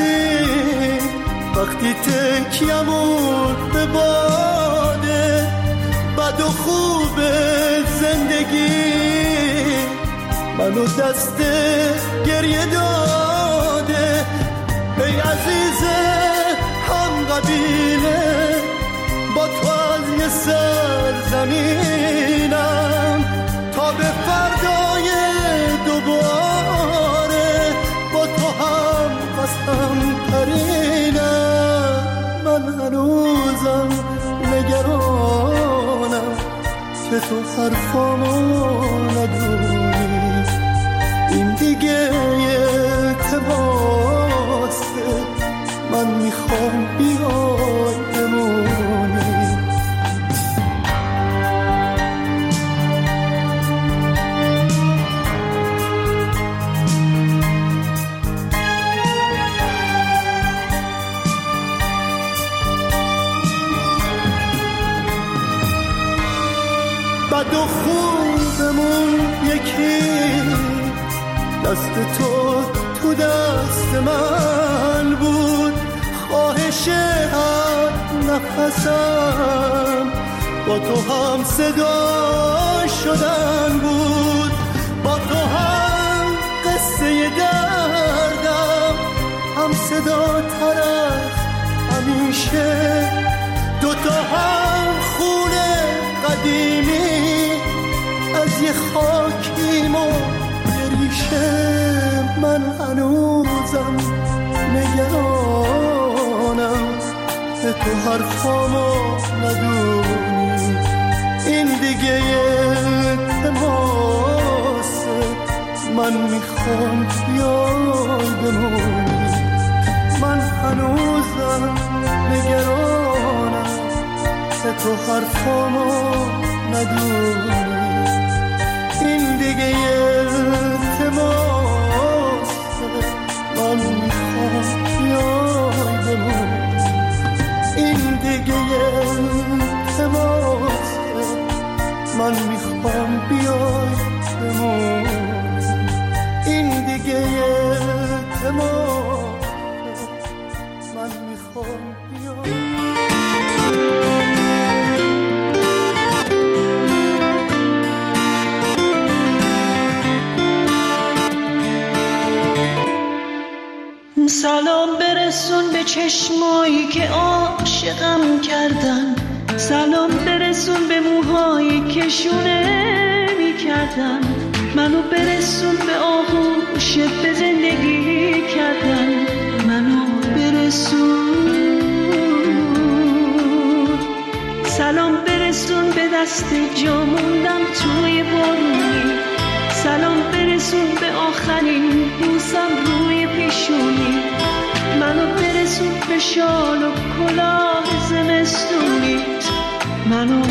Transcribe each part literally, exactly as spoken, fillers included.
هستی وقتی تکیمون به باده بد و خوب زندگی منو دست گریه داده. ای عزیز هم قبیله با تو از یه سرزمینم تا به فردای دوباره با تو هم قسم ترینم. من هنوزم نگرانم که تو حرفامو ندونی. این دیگه التماسه من میخوام بیای بمونی. بد و خوبمون یکی دست تو تو دست من بود. خواهش هر نفسم با تو هم صدا شدن بود. با تو هم قصه دردم هم صدا تر از همیشه. دوتا هم خونه قدیمی از یه خاکیم و ریشه. من هنوزم نگرانم که تو حرفامو ندونی. این دیگه التماسه من میخوام بیای بمونی. من هنوزم نگرانم که تو حرفامو ندونی. این دیگه التماسه من میخوام بیای بمونی. این دیگه التماسه من میخوام بیای بمونی. این دیگه التماسه من میخوام بیای. سلام برسون به چشمایی که عاشقم کردن. سلام برسون به موهایی که شونه می کردن. منو برسون به آغوشت به زندگی کردن. منو برسون. سلام برسون به دست جا موندم توی بارونی. سلام برسون به آخرین بوسم روی پیشونی. منو برسون به شال و کلاه زمستونیت. منو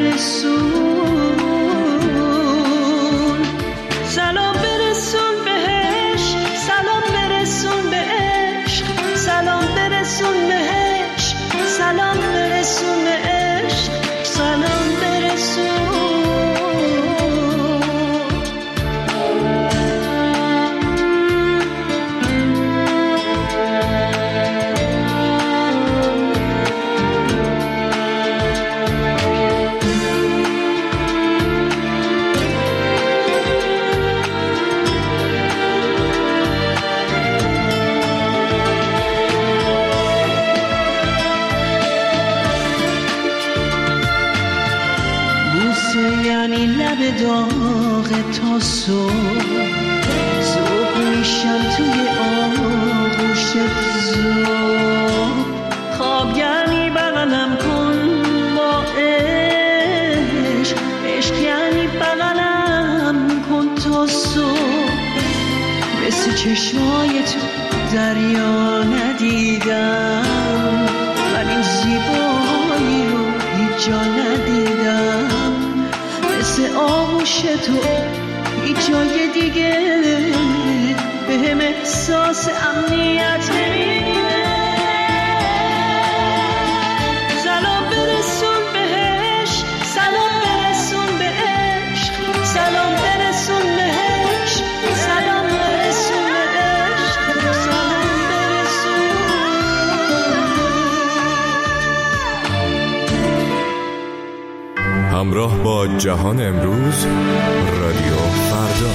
برسون. سلام برسون بهش. سلام برسون به عشق. سلام برسون بهش. سلام برسون به عشق. سلام برسون. لب داغ تا صبح صبح میشم توی آغوشت زود. خوابگرمی بغلم کن با عشق. عشق یعنی بغلم کن تا صبح. مثل چشمای تو دریا ندیدم. من این زیبایی رو هیچ جا ندیدم. مثل آغوش تو هیچ جای دیگه به هم احساس امنیت نمیده. سلام برسون بهش. سلام برسون به عشق. سلام برسون بهش. سلام برسون به عشق. سلام برسون. همراه با جهان امروز، رادیو فردا.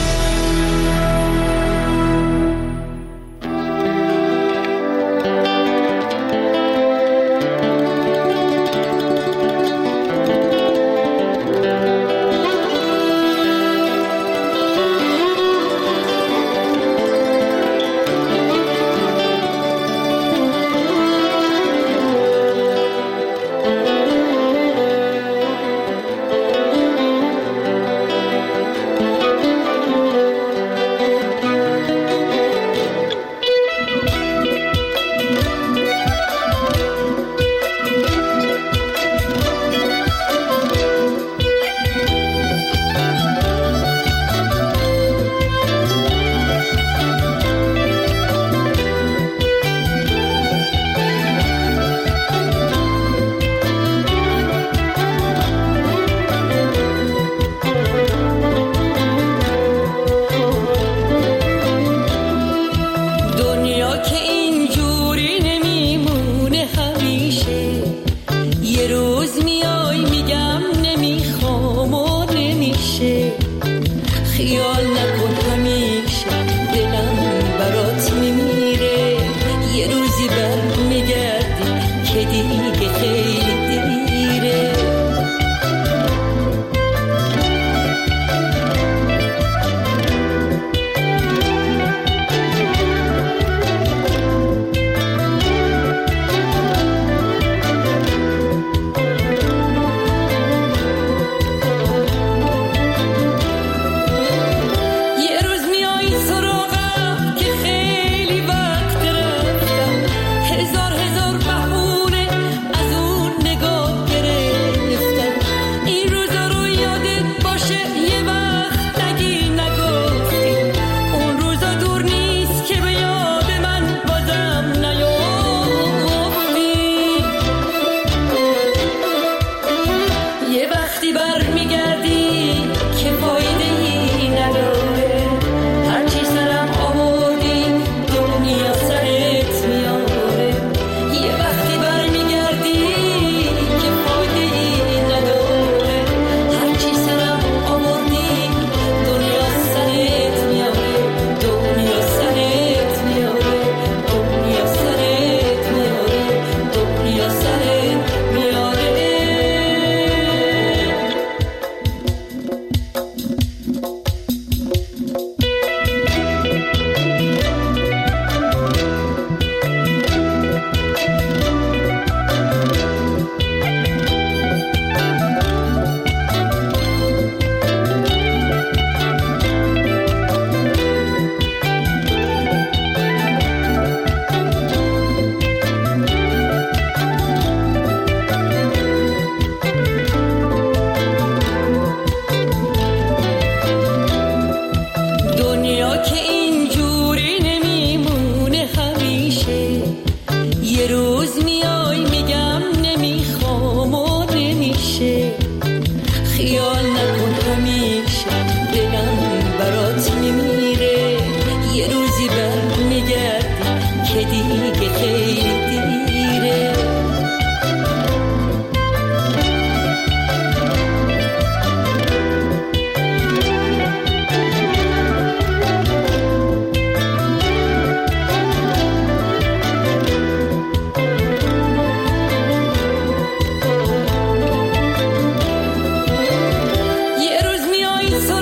یه روز میای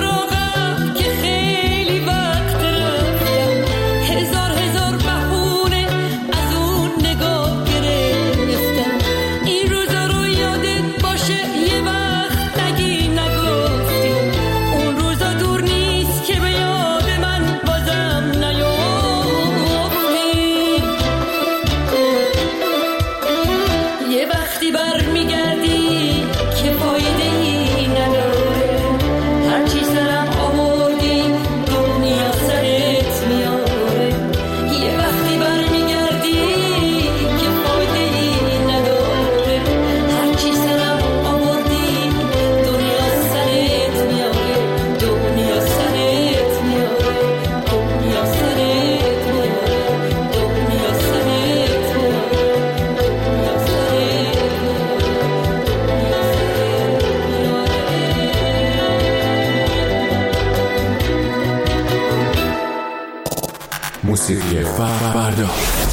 موسیقی فردا.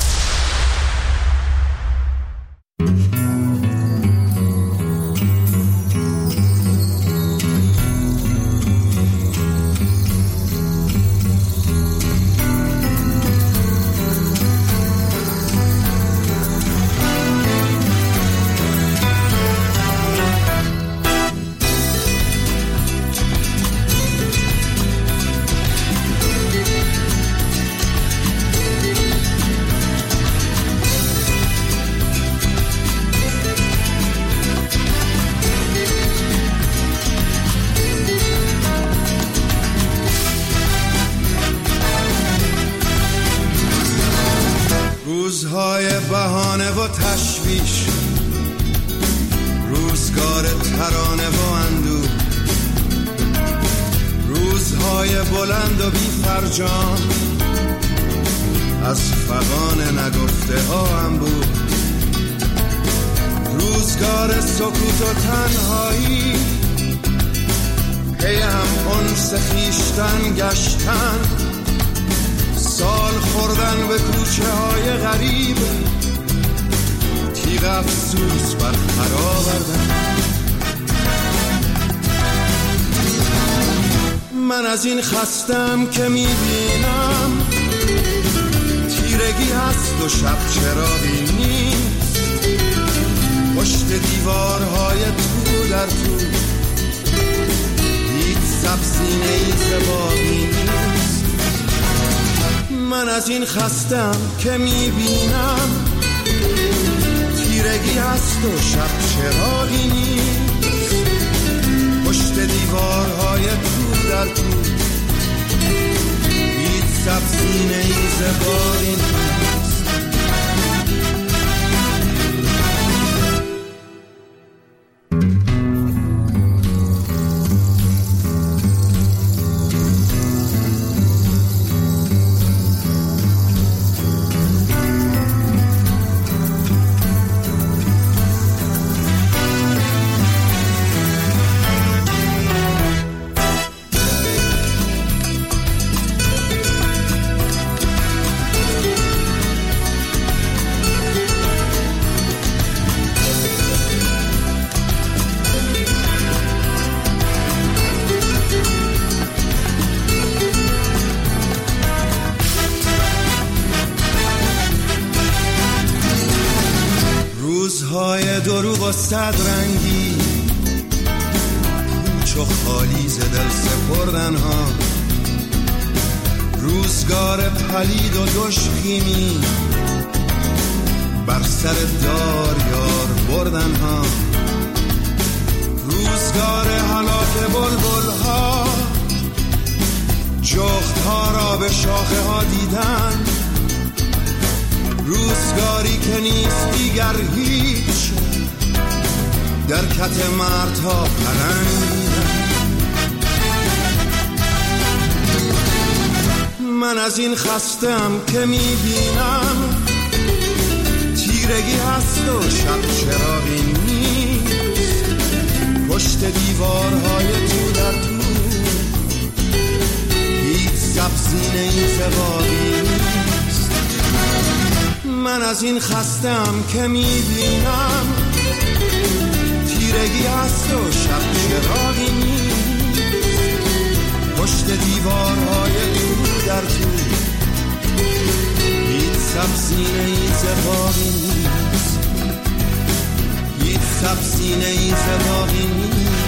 روزهای بهانه و تشویش، روزگار ترانه و اندوه، روزهای بلند و بی فرجام، از فغان نگفته ها هم بود، روزگار سکوت و تنهایی، پی هم انس خویشتن گشتن، سال خوردن به کوچه های غریب، تیغ افسوس بر خر آوردن. من از این خستم که میبینم تیرگی هست و شب چراغی نیست، پشت دیوارهای تو در تو هیچ سبزینه‌ای زبانی نیست. من از این خستم که میبینم تیرگی هست و شب چراغی نیست، پشت دیوارهای تو در تو هیچ سبزینه‌ای زبانی نیست. روزهای دروغ و صد رنگی، کوچ و خالی ز دل سپردن ها، روزگار پلید و دشخیمی، بر سر دار یار بردن ها، روزگار هلاک بلبل ها، جغد ها را به شاخه ها دیدن، روزگاری که نیست دیگر هیچ، در کت مردها پرنگیدن. من از این خستم که میبینم تیرگی هست و شب چراغی نیست، پشت دیوارهای تو در تو هیچ سبزینه‌ای زبانی نیست. من از این خستم که میبینم تیرگی هست و شب چراغی نیست، پشت دیوارهای تو در تو هیچ سبزینه‌ای زبانی نیست، هیچ سبزینه‌ای زبانی نیست.